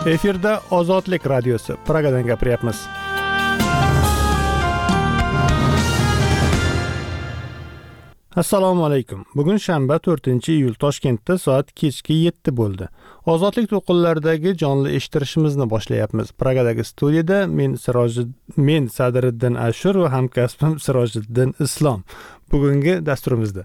Efirda Ozodlik radiosi Pragadan gapiryapmiz. Assalomu alaykum. Bugun shanba 4-iyul Toshkentda soat kechki 7 bo'ldi. Ozodlik to'lqinlaridagi jonli eshittirishimizni boshlayapmiz. Pragadagi studiyada men Sadiriddin Ashur va hamkasbim Sirojiddin Islom. Bugungi dasturimizda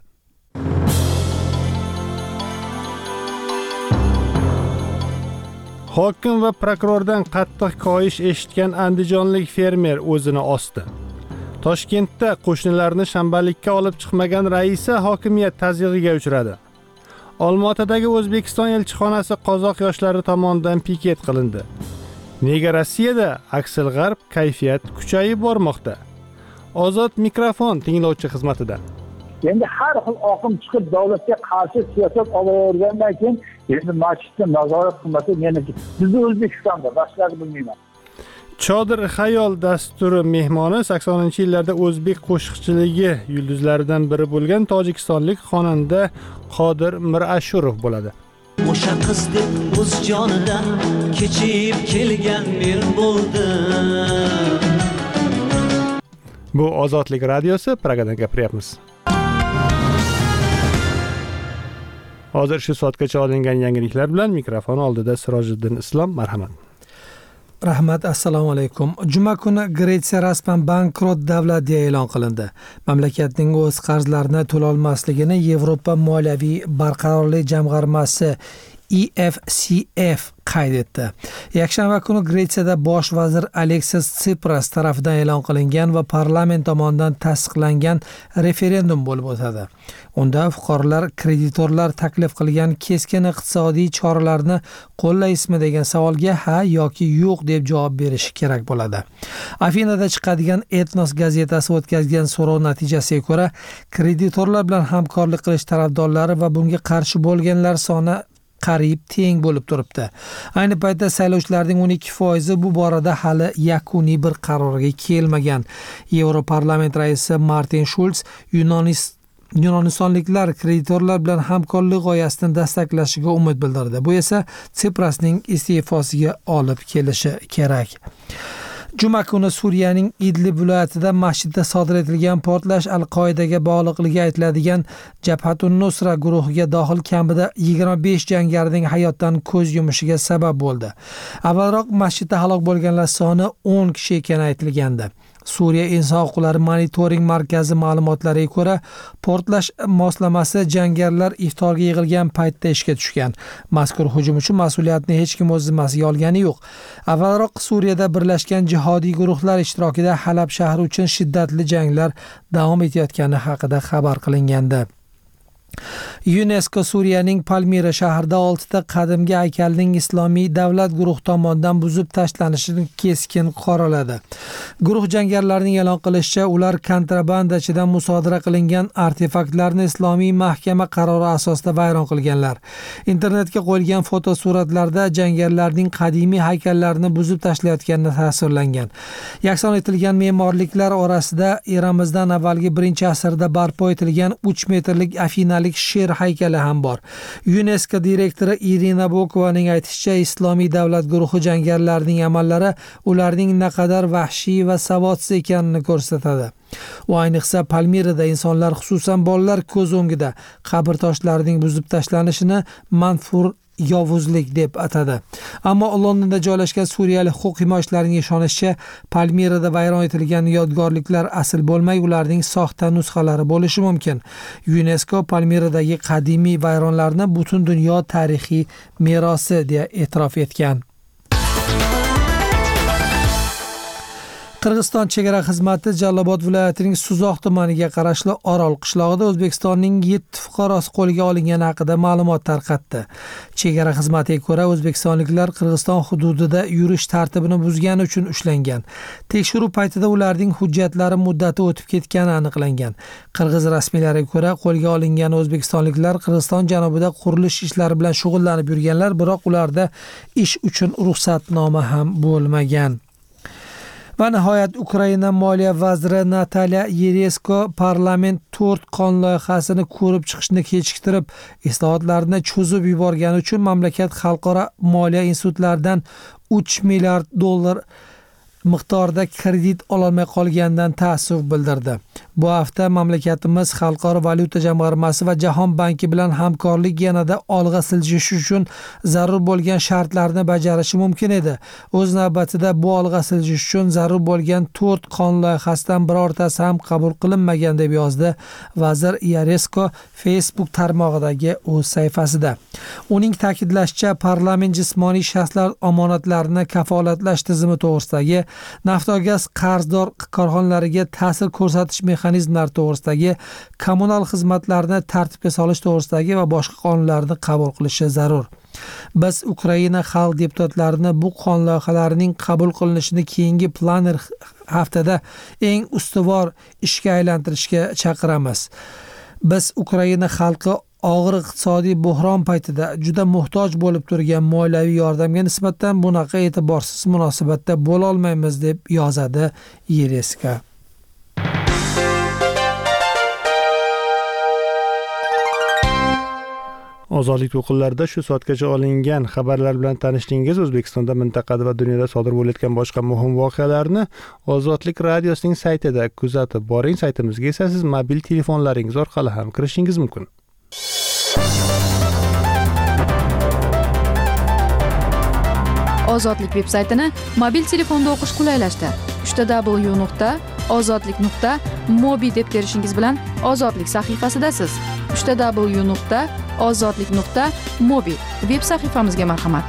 hokim va prokurordan qattiq koyish eshitgan andijonlik fermer o'zini osdi. Toshkentda qo'shnilarni shanbalikka olib chiqmagan raisi hokimiyat tazyiqiga uchradi. Olmaotadagi O'zbekiston elchixonasi qozoq yoshlari tomonidan piket qilindi. Nega Rossiyada aksil-g'arb kayfiyat kuchayib bormoqda? Ozod mikrofon tinglovchi xizmatida. Endi har xil oqim chiqib davlatga qarshi siyosat olavergandan keyin endi masjidni nazorat qilmasa meniki bizni O'zbekistonda boshqalarni bilmayman. Chodir xayol dasturi mehmoni 80-yillarda o'zbek qo'shiqchiligi yulduzlaridan biri bo'lgan tojikistonlik xonanda Qodir Mirashurov bo'ladi. O'sha qiz deb o'z jonidan kechib kelgan men bo'ldim. Bu Ozodlik radiosi, Pragadan gapiryapmiz. Hozir shu soatgacha olingan yangiliklar bilan mikrofon oldida Sirojiddin Islom, marhamat. Rahmat, assalomu alaykum. Juma kuni Gretsiya rasman bankrot davlat deya e'lon qilindi. Mamlakatning o'z qarzlarini to'la olmasligini Yevropa moliyaviy barqarorlik jamg'armasi EFCF qayd etdi. Yakshanba kuni Gretsiyada bosh vazir Aleksis Tsipras tarafidan e'lon qilingan va parlament tomonidan tasdiqlangan referendum bo'lib o'tadi. Unda fuqarolar kreditorlar taklif qilgan keskin iqtisodiy choralarni qo'llaysizmi degan savolga ha yoki yo'q deb javob berishi kerak bo'ladi. Afinada chiqadigan Etnos gazetasi o'tkazgan so'rov natijasiga ko'ra, kreditorlar bilan hamkorlik qilish tarafdorlari va bunga qarshi bo'lganlar soni qariyb teng bo'lib turibdi. Ayni paytda saylovchilarning 12% bu borada hali yakuniy bir qarorga kelmagan. Yevroparlament raisi Martin Schulz Yunonistonliklar kreditorlar bilan hamkorlik g'oyasini dastaklashiga umid bildirdi. Bu esa Tsiprasning iste'fosiga olib kelishi kerak. Juma kuni Suriyaning Idlib viloyatida masjidda sodir etilgan portlash Al-Qoidaga bog'liqligi aytiladigan Jabhatun Nusra guruhiga dohil kamida 25 jangarining hayotdan ko'z yumishiga sabab bo'ldi. Avvalroq masjidda halok bo'lganlar soni 10 kishi ekani aytilgandi. Suriya inson huquqlari monitoring markazi ma'lumotlariga ko'ra, portlash moslamasi jangarilar iftorga yig'ilgan paytda ishga tushgan. Mazkur hujum uchun mas'uliyatni hech kim o'z zimmasiga olgani yo'q. Avvalroq Suriyada birlashgan jihodiy guruhlar ishtirokida Halab shahri uchun shiddatli janglar davom etayotgani haqida xabar qilingandi. UNESCO Suriyaning Palmira shahrida 6 ta qadimgi haykalning islomiy davlat guruhi tomonidan buzib tashlanishini keskin qoraladi. Guruh jangarilarning e'lon qilishicha, ular kontrabandachidan musodara qilingan artefaktlarni islomiy mahkama qarori asosida vayron qilganlar. Internetga qo'yilgan fotosuratlarda jangarilarning qadimiy haykallarini buzib tashlayotgani tasvirlangan. Yakson etilgan me'morliklar orasida eramizdan avvalgi 1-asrda barpo etilgan 3 metrlik Afinalik sher haykali ham bor. UNESCO direktori Irina Bokovaning aytishicha, islomiy davlat guruhi jangarilarining amallari ularning naqadar vahshiy va savodsiz ekanini ko'rsatadi. U ayniqsa Palmirada insonlar, xususan bolalar ko'z o'ngida qabr toshlarining buzib tashlanishini manfur yovuzlik deb atadi. Ammo Londonda joylashgan suriyalik huquq himoyachilarining ishonishicha, Palmirada vayron etilgan yodgorliklar asl bo'lmay, ularning soxta nusxalari bo'lishi mumkin. UNESCO Palmiradagi qadimiy vayronlarni butun dunyo tarixiy merosi deya e'tirof etgan. Qirg'iziston chegara xizmati Jalolobod viloyatining Suzoq tumaniga qarashli Orol qishlog'ida O'zbekistonning 7 fuqarosi qo'lga olingani haqida ma'lumot tarqatdi. Chegara xizmatiga ko'ra, o'zbekistonliklar Qirg'iziston hududida yurish tartibini buzgani uchun ushlangan. Tekshiruv paytida ularning hujjatlari muddati o'tib ketgani aniqlangan. Qirg'iz rasmiylariga ko'ra, qo'lga olingan o'zbekistonliklar Qirg'iziston janubida qurilish ishlari bilan shug'ullanib yurganlar, biroq ularda ish uchun ruxsatnoma ham bo'lmagan. Va nihoyat Ukraina Moliya vaziri Natalya Yeresko parlament 4 qonun loyihasini ko'rib chiqishni kechiktirib, islohotlarni cho'zib yuborgani uchun mamlakat xalqaro moliya institutlaridan 3 milliard dollar miqdorda kredit ololmay qolganidan ta'assuf bildirdi. Bu hafta mamlakatimiz Xalqaro valyuta jamg'armasi va Jahon banki bilan hamkorlik yanada olg'a siljishi uchun zarur bo'lgan shartlarni bajarishi mumkin edi. O'z navbatida bu olg'a siljish uchun zarur bo'lgan 4 qonun loyihasidan birortasi ham qabul qilinmagan deb yozdi vazir Yaresko Facebook tarmog'idagi o'z sahifasida. Uning ta'kidlashicha, parlament jismoniy shaxslar omonatlarini kafolatlash tizimi to'g'risidagi, Naftogaz qarzdor korxonalariga ta'sir ko'rsatish mexanizmlari to'g'risidagi, kommunal xizmatlarni tartibga solish to'g'risidagi va boshqa qonunlarni qabul qilishi zarur. Biz Ukraina xalq deputatlarini bu qonun loyihalarining qabul qilinishini keyingi planer haftada eng ustuvor ishga aylantirishga chaqiramiz. Biz Ukraina xalqi og'ir iqtisodiy buhron paytida juda muhtoj bo'lib turgan moliyaviy yordamga nisbatan bunaqa e'tiborsiz munosabatda bo'la olmaymiz deb yozadi Yereska. Ozodlik to'lqinlarida shu soatgacha olingan xabarlar bilan tanishdingiz. O'zbekistonda, mintaqada va dunyoda sodir bo'layotgan boshqa muhim voqealarni Ozodlik radiosining saytida kuzatib boring. Saytimizga esa siz mobil telefonlaringiz orqali ham kirishingiz mumkin. Ozodlik veb-saytini mobil telefonda o'qish qulaylashdi. www.ozodlik.mobi deb terishingiz bilan Ozodlik sahifasidasiz. www.ozodlik.mobi veb sahifamizga marhamat.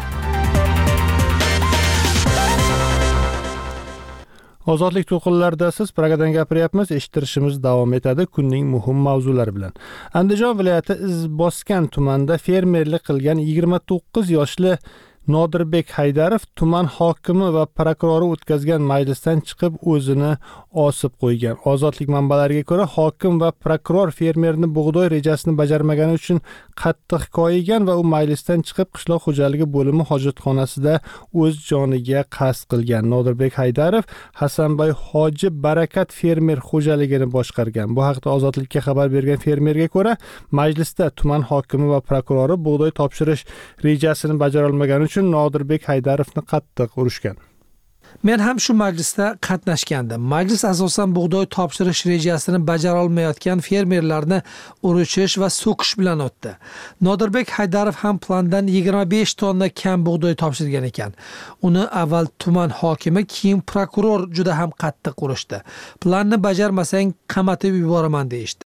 Ozodlik to'lqinlarida siz Pragadan gapiryapmiz. Eshittirishimiz davom etadi kunning muhim mavzulari bilan. Andijon viloyati Izboskan tumanida fermerlik qilgan 29 yoshli Nodirbek Haydarov tuman hokimi va prokurori o'tkazgan majlisdan chiqib o'zini osib qo'ygan. Ozodlik manbalariga ko'ra, hokim va prokuror fermerni bug'doy rejasini bajarmagani uchun qattiq koyigan va u majlisdan chiqib qishloq xo'jaligi bo'limi hojatxonasida o'z joniga qasd qilgan. Nodirbek Haydarov Hasanbay Hoji Barakat fermer xo'jaligini boshqargan. Bu haqda Ozodlikka xabar bergan fermerga ko'ra, majlisda tuman hokimi va prokurori bug'doy topshirish rejasini bajara olmagani uchun Nodirbek Haydarovni qattiq urishgan. Men ham shu majlisda qatnashgandim. Majlis asosan bug'doy topshirish rejasini bajara olmayotgan fermerlarni urishish va so'kish bilan o'tdi. Nodirbek Haydarov ham plandan 25 tonna kam bug'doy topshirgan ekan. Uni avval tuman hokimi, keyin prokuror juda ham qattiq urishdi. Planni bajarmasang qamatib yuboraman deyishdi.